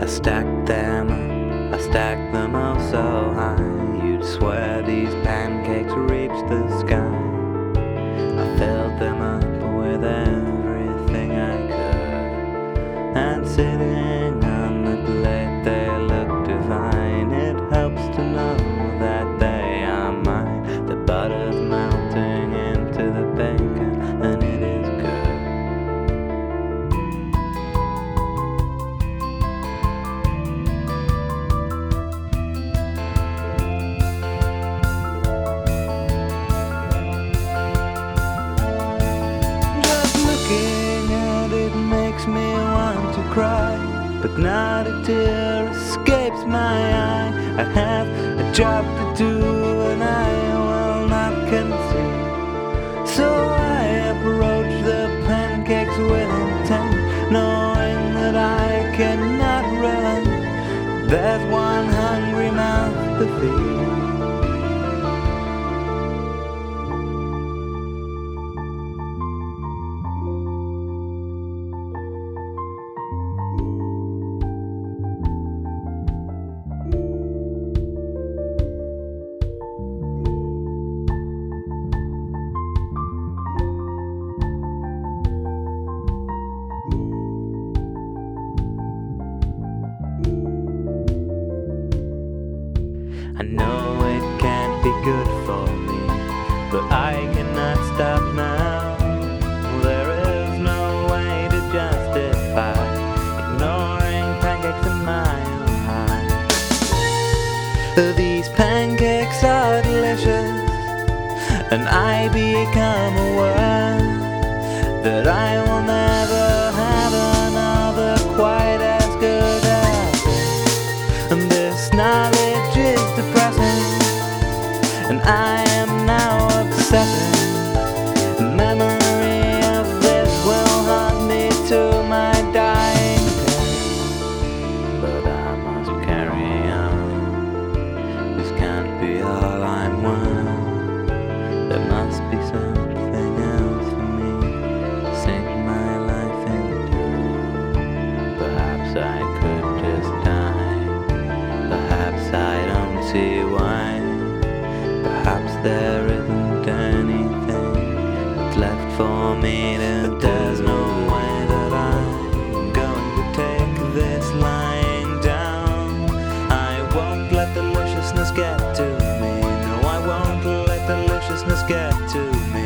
I stacked them all so high, you'd swear these pancakes reached the sky. I filled them up with everything I could, and sitting on the plate they look divine. It helps to know that they are mine. The butter's melting into the bacon, and it is good. Makes me want to cry, but not a tear escapes my eye. I have a job to do and I will not concede. So I approach the pancakes with intent, knowing that I cannot relent. There's one hungry mouth to feed. I know it can't be good for me, but I cannot stop now. There is no way to justify ignoring pancakes a mile high. These pancakes are delicious, and I become aware that I will never have another quite as good as this. And this knowledge is depressing, and I am now obsessing. The memory of this will haunt me to my dying day. But I must carry on. This can't be all I'm worth. There must be something else for me to sink my life into. Perhaps I could just die. Perhaps I don't see why. Perhaps there isn't anything that's left for me to do. There's no way that I'm going to take this lying down. I won't let deliciousness get to me. No, I won't let deliciousness get to me.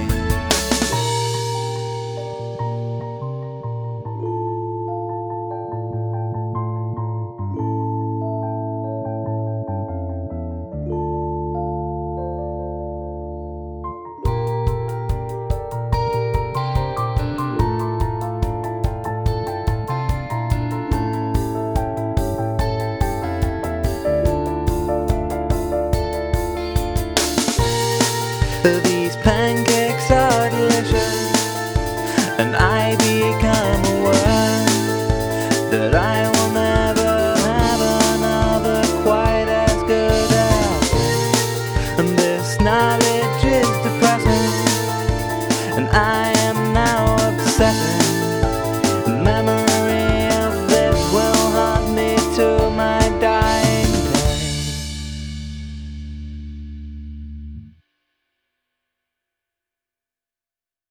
These pancakes are delicious, and I become aware that I will never have another quite as good as this. And this knowledge is depressing, and I am now obsessing.